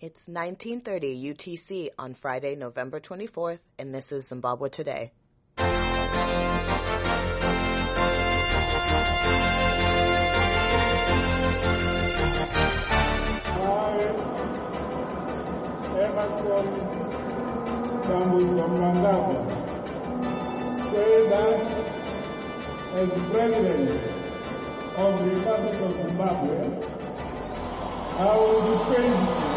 It's 1930 UTC on Friday, November 24th, and this is Zimbabwe Today. Emerson Mnangagwa say that as President of the Republic of Zimbabwe, I will defend.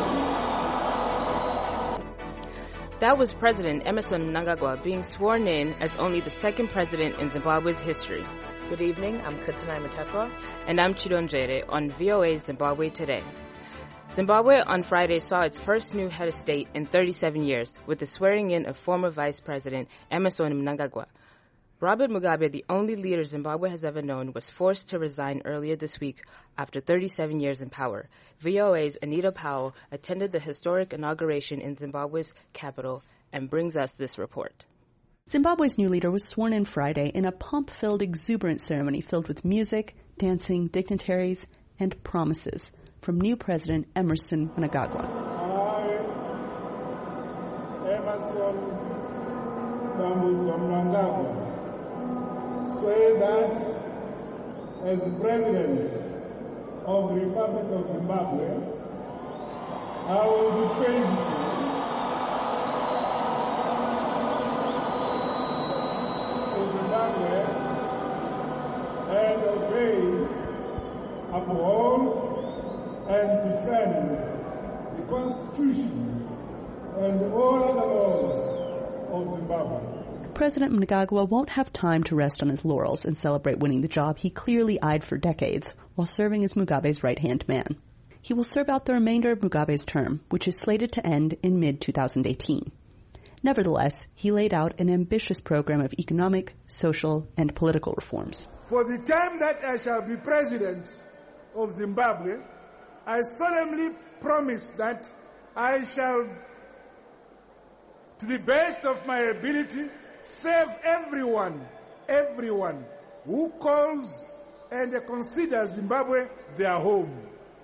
That was President Emerson Mnangagwa being sworn in as only the second president in Zimbabwe's history. Good evening, I'm Kutanai Matetwa. And I'm Chidonjere on VOA's Zimbabwe Today. Zimbabwe on Friday saw its first new head of state in 37 years with the swearing in of former Vice President Emerson Mnangagwa. Robert Mugabe, the only leader Zimbabwe has ever known, was forced to resign earlier this week after 37 years in power. VOA's Anita Powell attended the historic inauguration in Zimbabwe's capital and brings us this report. Zimbabwe's new leader was sworn in Friday in a pomp-filled, exuberant ceremony filled with music, dancing, dignitaries, and promises from new President Emerson Mnangagwa. I, Emerson Mnangagwa, swear that as President of the Republic of Zimbabwe, I will be faithful to Zimbabwe and obey, uphold, and defend the Constitution and all other laws of Zimbabwe. President Mnangagwa won't have time to rest on his laurels and celebrate winning the job he clearly eyed for decades while serving as Mugabe's right-hand man. He will serve out the remainder of Mugabe's term, which is slated to end in mid-2018. Nevertheless, he laid out an ambitious program of economic, social, and political reforms. For the time that I shall be president of Zimbabwe, I solemnly promise that I shall, to the best of my ability, serve everyone who calls and considers Zimbabwe their home.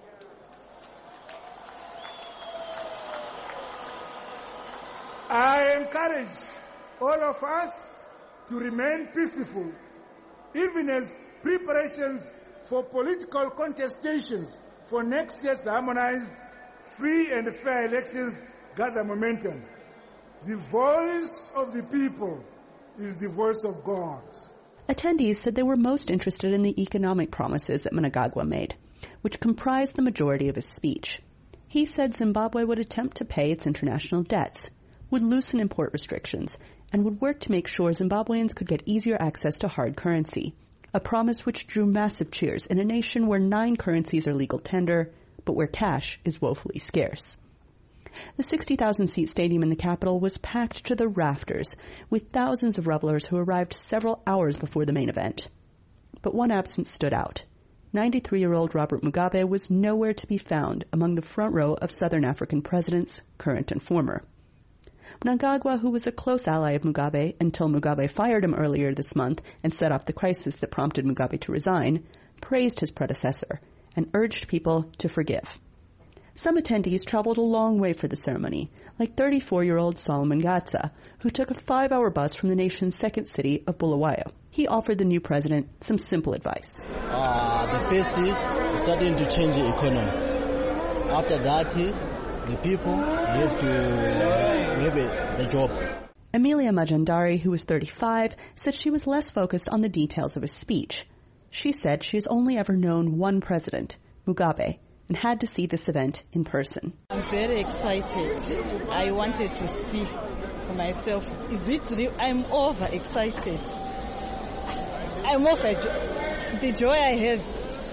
I encourage all of us to remain peaceful, even as preparations for political contestations for next year's harmonized, free and fair elections gather momentum. The voice of the people is the voice of God. Attendees said they were most interested in the economic promises that Mnangagwa made, which comprised the majority of his speech. He said Zimbabwe would attempt to pay its international debts, would loosen import restrictions, and would work to make sure Zimbabweans could get easier access to hard currency, a promise which drew massive cheers in a nation where 9 currencies are legal tender, but where cash is woefully scarce. The 60,000-seat stadium in the capital was packed to the rafters, with thousands of revelers who arrived several hours before the main event. But one absence stood out. 93-year-old Robert Mugabe was nowhere to be found among the front row of Southern African presidents, current and former. Mnangagwa, who was a close ally of Mugabe until Mugabe fired him earlier this month and set off the crisis that prompted Mugabe to resign, praised his predecessor and urged people to forgive. Some attendees traveled a long way for the ceremony, like 34-year-old Solomon Gatsa, who took a 5-hour bus from the nation's second city of Bulawayo. He offered the new president some simple advice. The first thing is starting to change the economy. After that, the people have to have the job. Amelia Majandari, who was 35, said she was less focused on the details of his speech. She said she has only ever known one president, Mugabe, and had to see this event in person. I'm very excited. I wanted to see for myself. Is it real? I'm overexcited. I'm over the joy I have.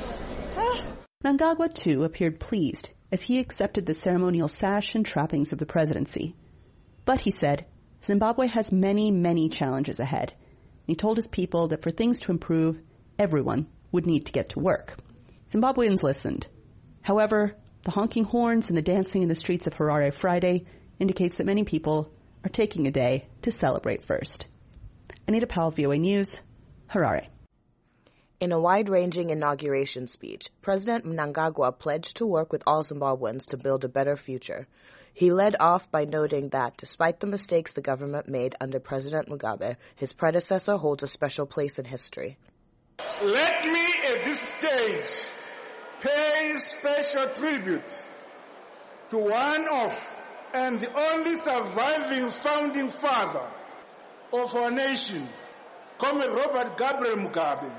Mnangagwa, too, appeared pleased as he accepted the ceremonial sash and trappings of the presidency. But, he said, Zimbabwe has many, many challenges ahead. He told his people that for things to improve, everyone would need to get to work. Zimbabweans listened. However, the honking horns and the dancing in the streets of Harare Friday indicates that many people are taking a day to celebrate first. Anita Powell, VOA News, Harare. In a wide-ranging inauguration speech, President Mnangagwa pledged to work with all Zimbabweans to build a better future. He led off by noting that, despite the mistakes the government made under President Mugabe, his predecessor holds a special place in history. Let me at this stage pay special tribute to one of and the only surviving founding father of our nation, Comrade Robert Gabriel Mugabe.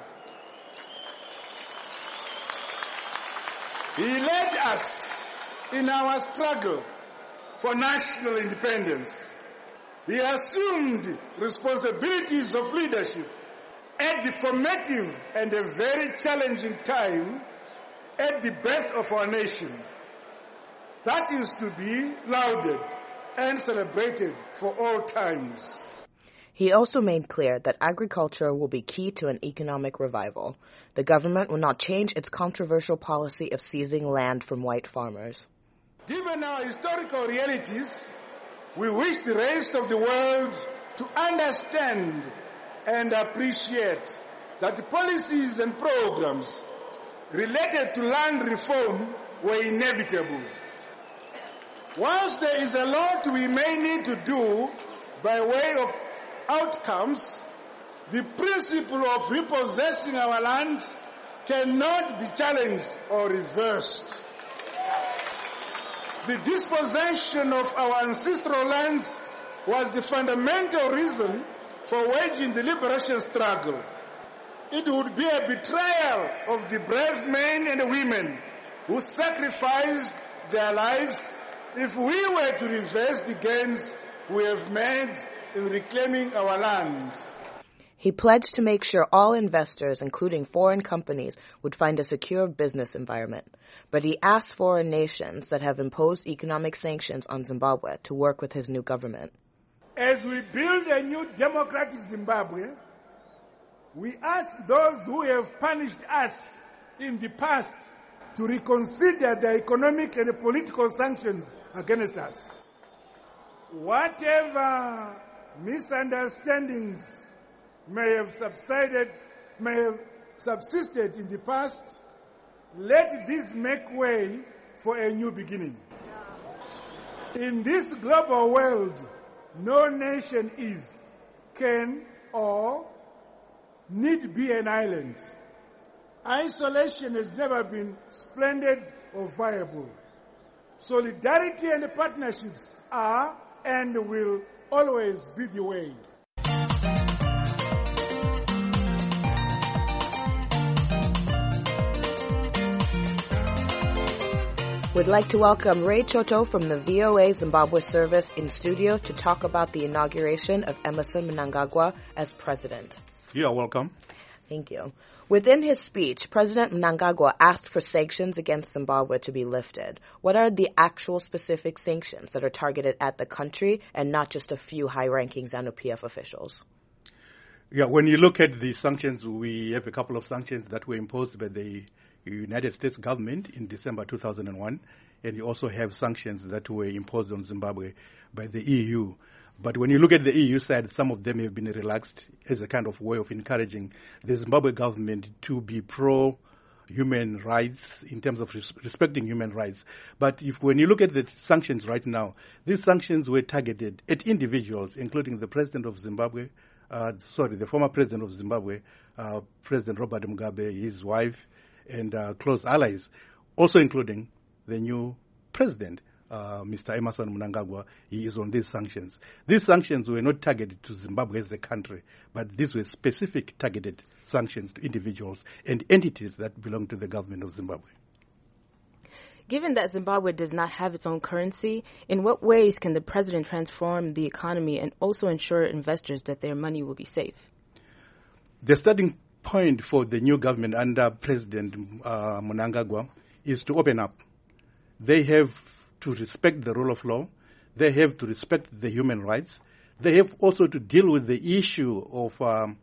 He led us in our struggle for national independence. He assumed responsibilities of leadership at the formative and a very challenging time at the birth of our nation. That is to be lauded and celebrated for all times. He also made clear that agriculture will be key to an economic revival. The government will not change its controversial policy of seizing land from white farmers. Given our historical realities, we wish the rest of the world to understand and appreciate that the policies and programs related to land reform were inevitable. Whilst there is a lot we may need to do by way of outcomes, the principle of repossessing our land cannot be challenged or reversed. The dispossession of our ancestral lands was the fundamental reason for waging the liberation struggle. It would be a betrayal of the brave men and women who sacrificed their lives if we were to reverse the gains we have made in reclaiming our land. He pledged to make sure all investors, including foreign companies, would find a secure business environment. But he asked foreign nations that have imposed economic sanctions on Zimbabwe to work with his new government. As we build a new democratic Zimbabwe, we ask those who have punished us in the past to reconsider the economic and political sanctions against us. Whatever misunderstandings may have subsisted in the past, let this make way for a new beginning. In this global world, no nation is, can, or need be an island. Isolation has never been splendid or viable. Solidarity and partnerships are and will always be the way. We'd like to welcome Ray Choto from the VOA Zimbabwe service in studio to talk about the inauguration of Emmerson Mnangagwa as president. You are welcome. Thank you. Within his speech, President Mnangagwa asked for sanctions against Zimbabwe to be lifted. What are the actual specific sanctions that are targeted at the country and not just a few high-ranking ZANU-PF officials? Yeah, when you look at the sanctions, we have a couple of sanctions that were imposed by the United States government in December 2001, and you also have sanctions that were imposed on Zimbabwe by the EU. But when you look at the EU side, some of them have been relaxed as a kind of way of encouraging the Zimbabwe government to be pro-human rights in terms of respecting human rights. But when you look at the sanctions right now, these sanctions were targeted at individuals, including the president of Zimbabwe, the former president of Zimbabwe, President Robert Mugabe, his wife, and close allies, also including the new president, Mr. Emmerson Mnangagwa. He is on these sanctions. These sanctions were not targeted to Zimbabwe as a country, but these were specific targeted sanctions to individuals and entities that belong to the government of Zimbabwe. Given that Zimbabwe does not have its own currency, in what ways can the president transform the economy and also ensure investors that their money will be safe? The starting point for the new government under President Mnangagwa is to open up. They have to respect the rule of law. They have to respect the human rights. They have also to deal with the issue of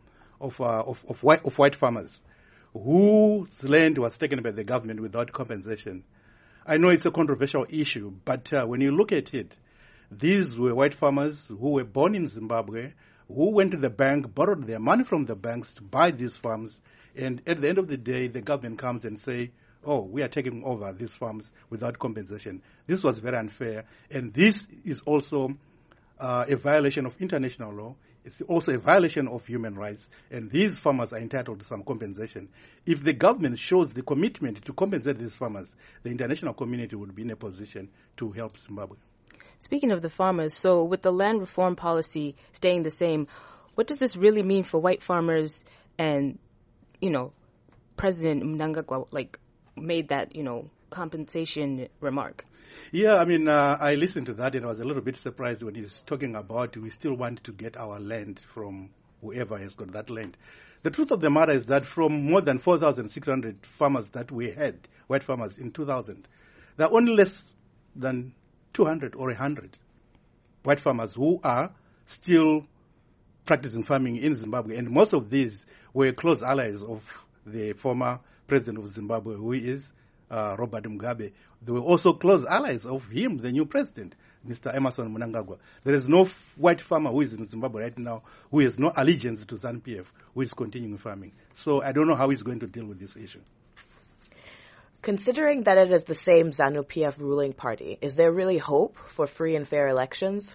white farmers whose land was taken by the government without compensation. I know it's a controversial issue, but when you look at it, these were white farmers who were born in Zimbabwe, who went to the bank, borrowed their money from the banks to buy these farms, And at the end of the day, the government comes and say, oh, we are taking over these farms without compensation. This was very unfair. And this is also a violation of international law. It's also a violation of human rights. And these farmers are entitled to some compensation. If the government shows the commitment to compensate these farmers, the international community would be in a position to help Zimbabwe. Speaking of the farmers, so with the land reform policy staying the same, what does this really mean for white farmers? And, President Mnangagwa, made that, compensation remark. Yeah, I listened to that and I was a little bit surprised when he was talking about we still want to get our land from whoever has got that land. The truth of the matter is that from more than 4,600 farmers that we had, white farmers in 2000, there are only less than 200 or 100 white farmers who are still practicing farming in Zimbabwe. And most of these were close allies of the former president of Zimbabwe, who is Robert Mugabe. They were also close allies of him, the new president, Mr. Emmerson Mnangagwa. There is no white farmer who is in Zimbabwe right now who has no allegiance to ZANU-PF, who is continuing farming. So I don't know how he's going to deal with this issue. Considering that it is the same ZANU-PF ruling party, is there really hope for free and fair elections?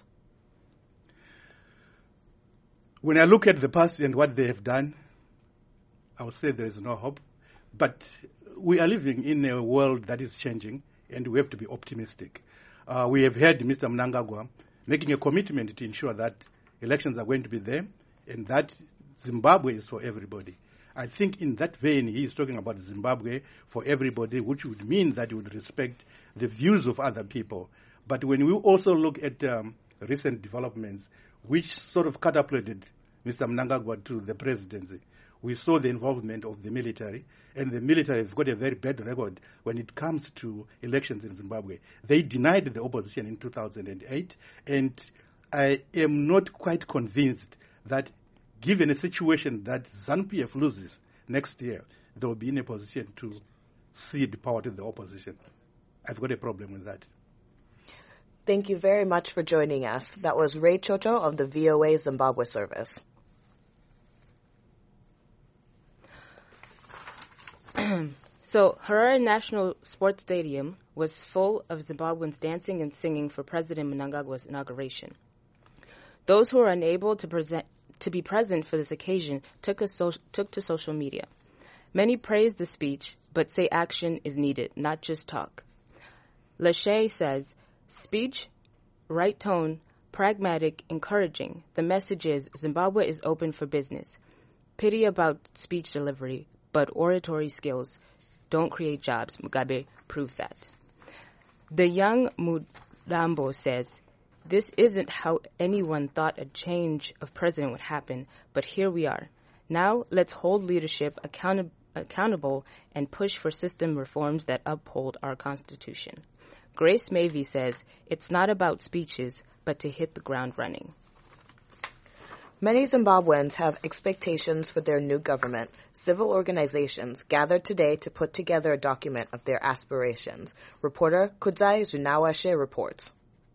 When I look at the past and what they have done, I would say there is no hope. But we are living in a world that is changing, and we have to be optimistic. We have heard Mr. Mnangagwa making a commitment to ensure that elections are going to be there, and that Zimbabwe is for everybody. I think in that vein, he is talking about Zimbabwe for everybody, which would mean that he would respect the views of other people. But when we also look at recent developments, which sort of catapulted Mr. Mnangagwa to the presidency, we saw the involvement of the military, and the military has got a very bad record when it comes to elections in Zimbabwe. They denied the opposition in 2008, and I am not quite convinced that given a situation that ZANU-PF loses next year, they will be in a position to cede power to the opposition. I've got a problem with that. Thank you very much for joining us. That was Ray Chocho of the VOA Zimbabwe service. So, Harare National Sports Stadium was full of Zimbabweans dancing and singing for President Mnangagwa's inauguration. Those who were unable to be present for this occasion took to social media. Many praised the speech, but say action is needed, not just talk. Lachey says, speech, right tone, pragmatic, encouraging. The message is Zimbabwe is open for business. Pity about speech delivery, but oratory skills don't create jobs. Mugabe proved that. The young Mudambo says, this isn't how anyone thought a change of president would happen, but here we are. Now let's hold leadership accountable and push for system reforms that uphold our Constitution. Grace Mavey says, it's not about speeches, but to hit the ground running. Many Zimbabweans have expectations for their new government. Civil organizations gathered today to put together a document of their aspirations. Reporter Kudzai Zunawashe reports.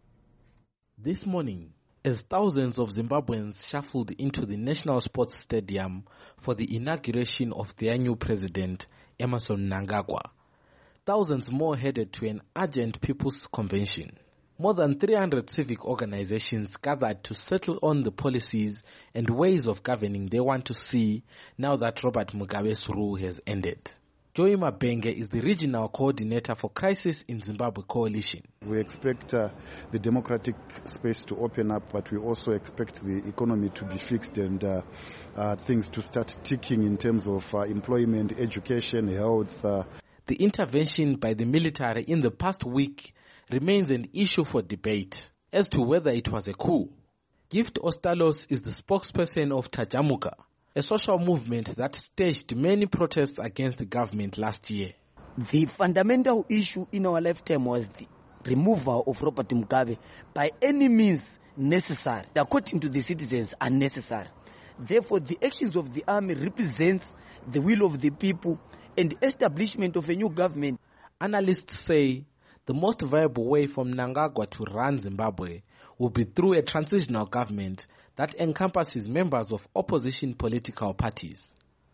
This morning, as thousands of Zimbabweans shuffled into the National Sports Stadium for the inauguration of their new president, Emmerson Mnangagwa, thousands more headed to an urgent people's convention. More than 300 civic organizations gathered to settle on the policies and ways of governing they want to see now that Robert Mugabe's rule has ended. Joy Mabenge is the regional coordinator for Crisis in Zimbabwe Coalition. We expect the democratic space to open up, but we also expect the economy to be fixed and things to start ticking in terms of employment, education, health. The intervention by the military in the past week remains an issue for debate as to whether it was a coup. Gift Ostalos is the spokesperson of Tajamuka, a social movement that staged many protests against the government last year. The fundamental issue in our lifetime was the removal of Robert Mugabe by any means necessary, according to the citizens, unnecessary. Therefore, the actions of the army represents the will of the people and the establishment of a new government. Analysts say the most viable way for Mnangagwa to run Zimbabwe will be through a transitional government that encompasses members of opposition political parties.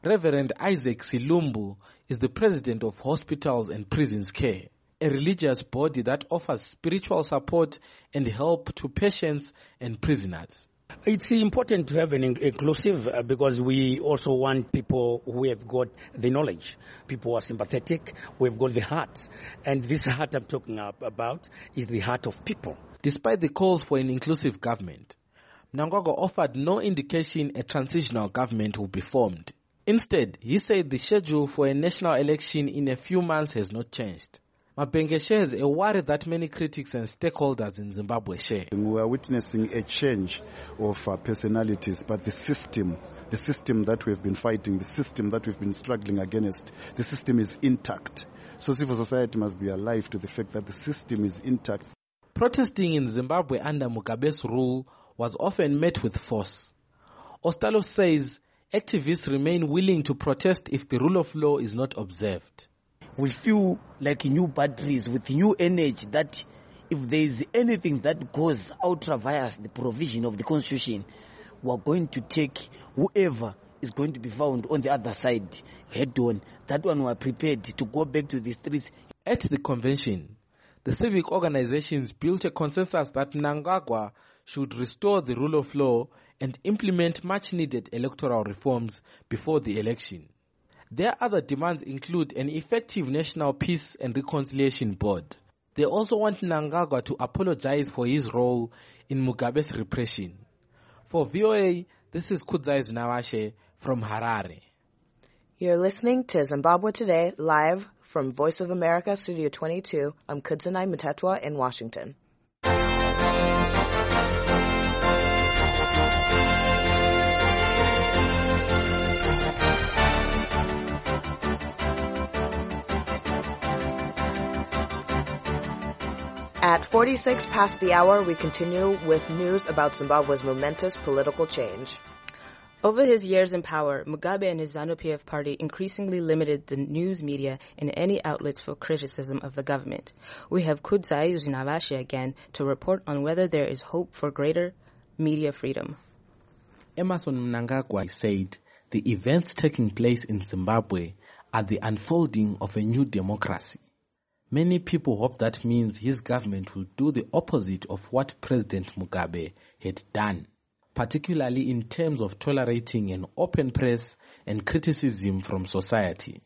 Reverend Isaac Silumbu is the president of Hospitals and Prisons Care, a religious body that offers spiritual support and help to patients and prisoners. It's important to have an inclusive because we also want people who have got the knowledge, people who are sympathetic, who have got the heart. And this heart I'm talking about is the heart of people. Despite the calls for an inclusive government, Mnangagwa offered no indication a transitional government will be formed. Instead, he said the schedule for a national election in a few months has not changed. Mabenge shares a worry that many critics and stakeholders in Zimbabwe share. We are witnessing a change of personalities, but the system that we've been fighting, the system that we've been struggling against, the system is intact. So civil society must be alive to the fact that the system is intact. Protesting in Zimbabwe under Mugabe's rule was often met with force. Ostalo says activists remain willing to protest if the rule of law is not observed. We feel like new batteries with new energy that if there is anything that goes ultra vires the provision of the constitution, we are going to take whoever is going to be found on the other side head on. That one we are prepared to go back to the streets. At the convention, the civic organizations built a consensus that Mnangagwa should restore the rule of law and implement much-needed electoral reforms before the election. Their other demands include an effective National Peace and Reconciliation Board. They also want Mnangagwa to apologize for his role in Mugabe's repression. For VOA, this is Kudzai Zinawashe from Harare. You're listening to Zimbabwe Today, live from Voice of America, Studio 22. I'm Kudzanai Mutetwa in Washington. At 46 past the hour, we continue with news about Zimbabwe's momentous political change. Over his years in power, Mugabe and his ZANU-PF party increasingly limited the news media and any outlets for criticism of the government. We have Kudzai Zinawashe again to report on whether there is hope for greater media freedom. Emmerson Mnangagwa said the events taking place in Zimbabwe are the unfolding of a new democracy. Many people hope that means his government will do the opposite of what President Mugabe had done, particularly in terms of tolerating an open press and criticism from society.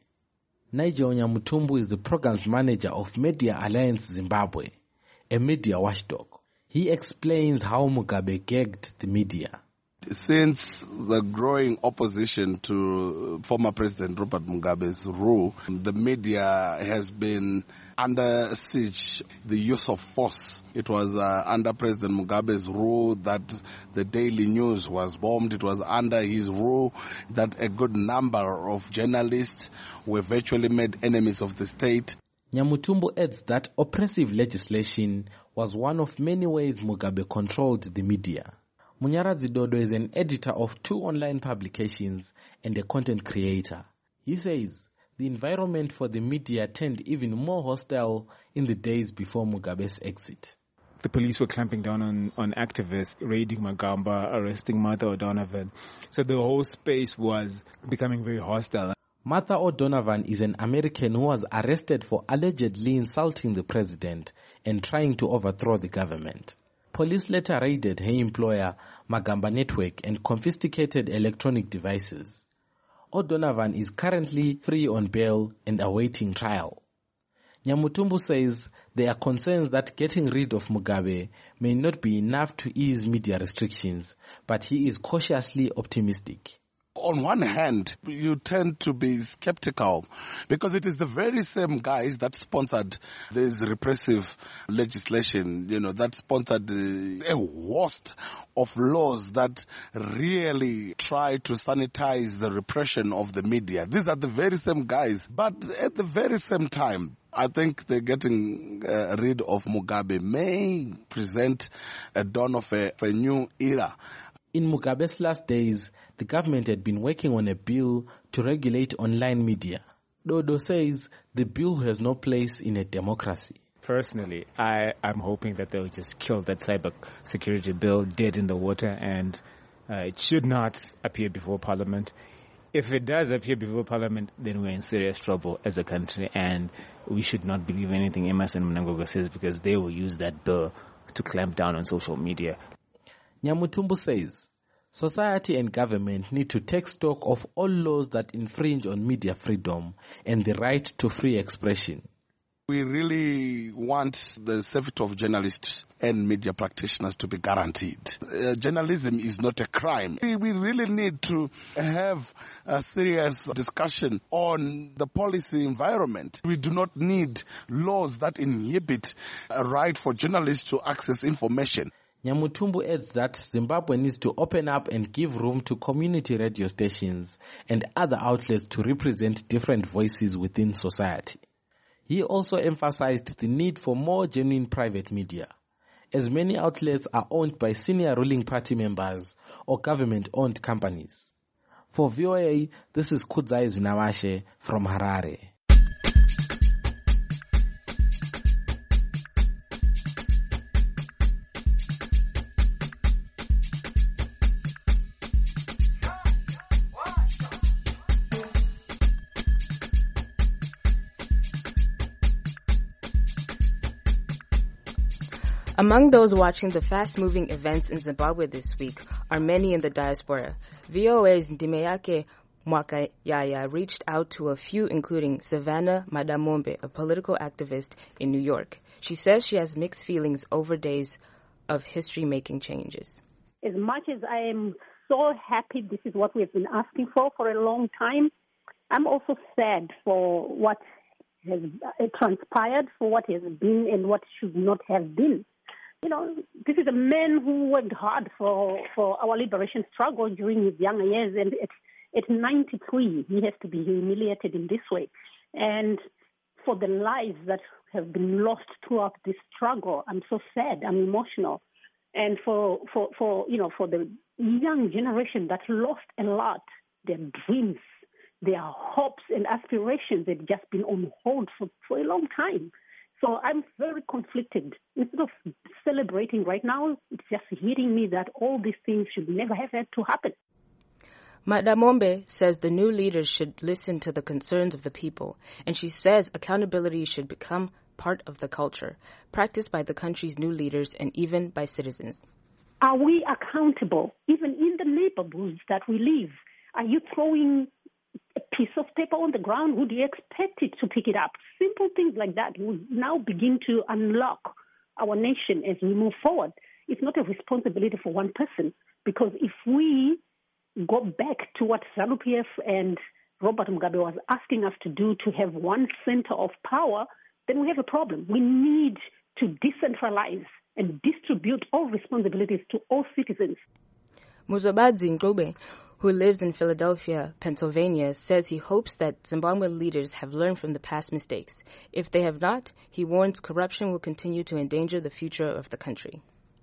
Nigel Nyamutumbu is the programs manager of Media Alliance Zimbabwe, a media watchdog. He explains how Mugabe gagged the media. Since the growing opposition to former President Robert Mugabe's rule, the media has been under siege, the use of force. It was under President Mugabe's rule that the Daily News was bombed. It was under his rule that a good number of journalists were virtually made enemies of the state. Nyamutumbu adds that oppressive legislation was one of many ways Mugabe controlled the media. Munyaradzi Dodo is an editor of 2 online publications and a content creator. He says the environment for the media turned even more hostile in the days before Mugabe's exit. The police were clamping down on activists, raiding Magamba, arresting Martha O'Donovan. So the whole space was becoming very hostile. Martha O'Donovan is an American who was arrested for allegedly insulting the president and trying to overthrow the government. Police later raided her employer, Magamba Network, and confiscated electronic devices. O'Donovan is currently free on bail and awaiting trial. Nyamutumbu says there are concerns that getting rid of Mugabe may not be enough to ease media restrictions, but he is cautiously optimistic. On one hand, you tend to be skeptical because it is the very same guys that sponsored this repressive legislation, that sponsored a host of laws that really try to sanitize the repression of the media. These are the very same guys. But at the very same time, I think the getting rid of Mugabe may present a dawn of a new era. In Mugabe's last days, the government had been working on a bill to regulate online media. Dodo says the bill has no place in a democracy. Personally, I'm hoping that they'll just kill that cyber security bill dead in the water and it should not appear before Parliament. If it does appear before Parliament, then we're in serious trouble as a country, and we should not believe anything Emmerson Mnangagwa says, because they will use that bill to clamp down on social media. Nyamutumbu says, society and government need to take stock of all laws that infringe on media freedom and the right to free expression. We really want the safety of journalists and media practitioners to be guaranteed. Journalism is not a crime. We really need to have a serious discussion on the policy environment. We do not need laws that inhibit a right for journalists to access information. Nyamutumbu adds that Zimbabwe needs to open up and give room to community radio stations and other outlets to represent different voices within society. He also emphasized the need for more genuine private media, as many outlets are owned by senior ruling party members or government-owned companies. For VOA, this is Kudzai Zinawashe from Harare. Among those watching the fast-moving events in Zimbabwe this week are many in the diaspora. VOA's Ndimeyake Mwakayaya reached out to a few, including Savannah Madamombe, a political activist in New York. She says she has mixed feelings over days of history-making changes. As much as I am so happy this is what we've been asking for a long time, I'm also sad for what has transpired, for what has been and what should not have been. You know, this is a man who worked hard for our liberation struggle during his younger years, and at 93, he has to be humiliated in this way. And for the lives that have been lost throughout this struggle, I'm so sad, I'm emotional. And for the young generation that lost a lot, their dreams, their hopes and aspirations had just been on hold for a long time. So I'm very conflicted. Instead of celebrating right now, it's just hitting me that all these things should never have had to happen. Madamombe says the new leaders should listen to the concerns of the people, and she says accountability should become part of the culture, practiced by the country's new leaders and even by citizens. Are we accountable, even in the neighborhoods that we live? Are you throwing a piece of paper on the ground? Would you expect it to pick it up? Simple things like that will now begin to unlock our nation as we move forward. It's not a responsibility for one person, because if we go back to what ZANU-PF and Robert Mugabe was asking us to do, to have one center of power, then we have a problem. We need to decentralize and distribute all responsibilities to all citizens. Muzobadzi Ngube, who lives in Philadelphia, Pennsylvania, says he hopes that Zimbabwean leaders have learned from the past mistakes. If they have not, he warns corruption will continue to endanger the future of the country.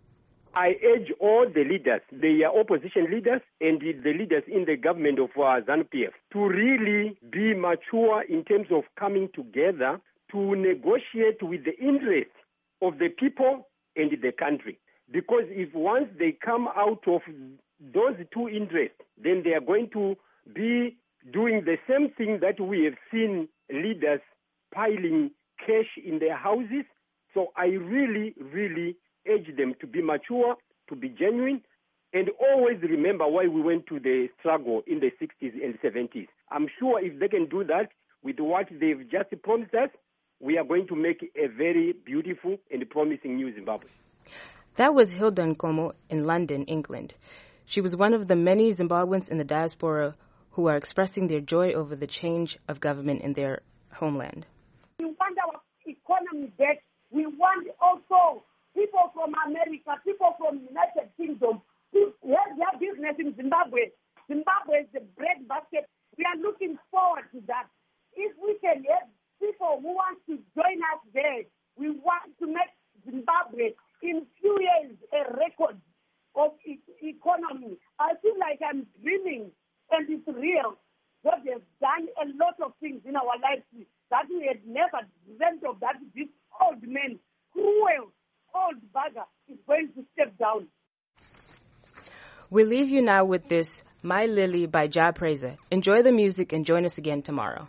I urge all the leaders, the opposition leaders and the leaders in the government of ZANU-PF to really be mature in terms of coming together to negotiate with the interests of the people and the country. Because if once they come out of those two interests, then they are going to be doing the same thing that we have seen leaders piling cash in their houses. So I really, really urge them to be mature, to be genuine, and always remember why we went to the struggle in the 60s and 70s. I'm sure if they can do that with what they've just promised us, we are going to make a very beautiful and promising new Zimbabwe. That was Hilda Nkomo in London, England. She was one of the many Zimbabweans in the diaspora who are expressing their joy over the change of government in their homeland. We want our economy back. We want also people from America, people from the United Kingdom to have their business in Zimbabwe. Zimbabwe is the bread basket. We are looking forward to that. If we can have people who want to join us there, we want to make Zimbabwe in few years a record of its economy. I feel like I'm dreaming, and it's real. God has done a lot of things in our lives that we had never dreamt of, that this old man, cruel, old bugger, is going to step down. We leave you now with this My Lily by Ja Praiser. Enjoy the music and join us again tomorrow.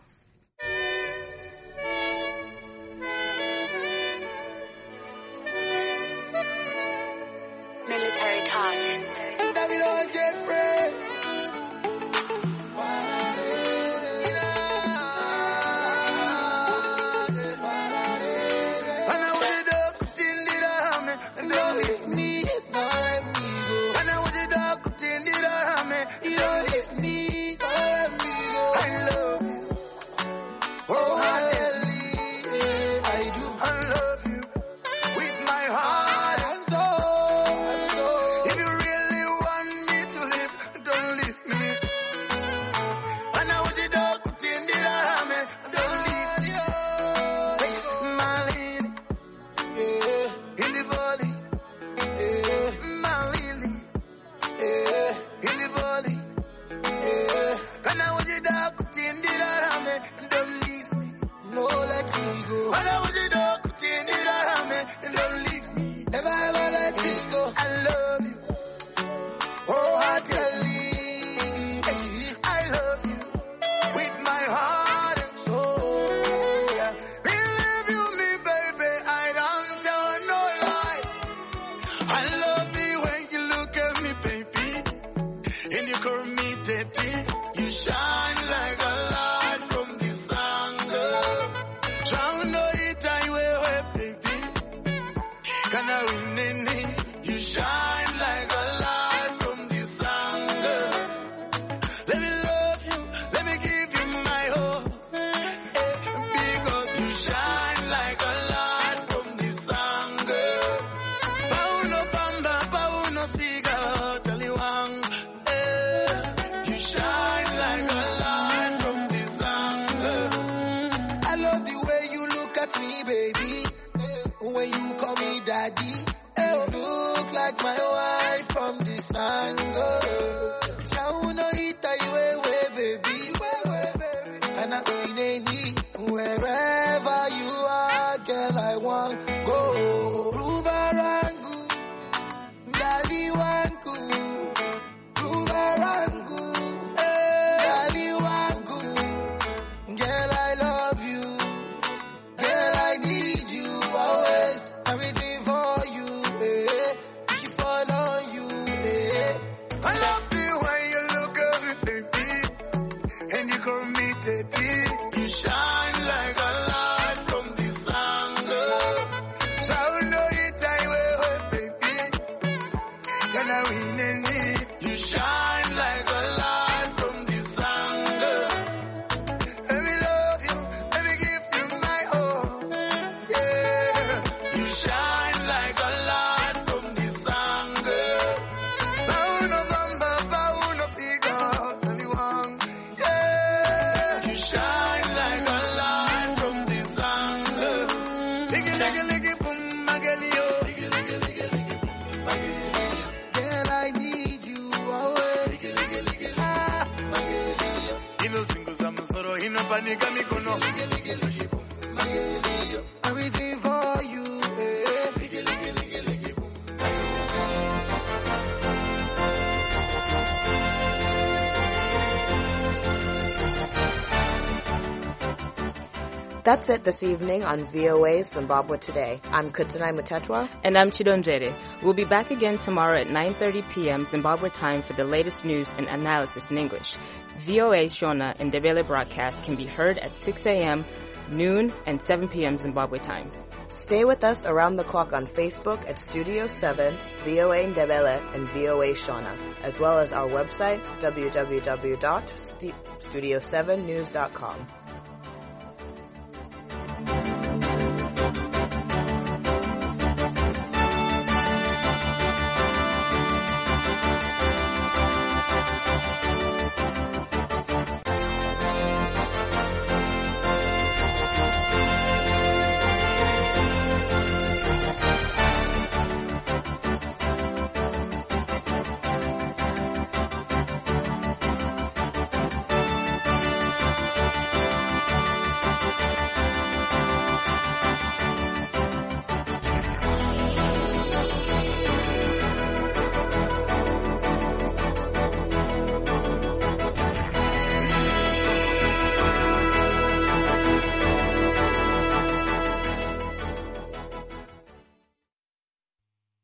Military touch. Everything for you. That's it this evening on VOA Zimbabwe Today. I'm Kutanai Mutetwa. And I'm Chidonjere. We'll be back again tomorrow at 9:30 p.m. Zimbabwe time for the latest news and analysis in English. VOA Shona and Ndebele broadcast can be heard at 6 a.m., noon, and 7 p.m. Zimbabwe time. Stay with us around the clock on Facebook at Studio 7, VOA Ndebele, and VOA Shona, as well as our website, www.studio7news.com.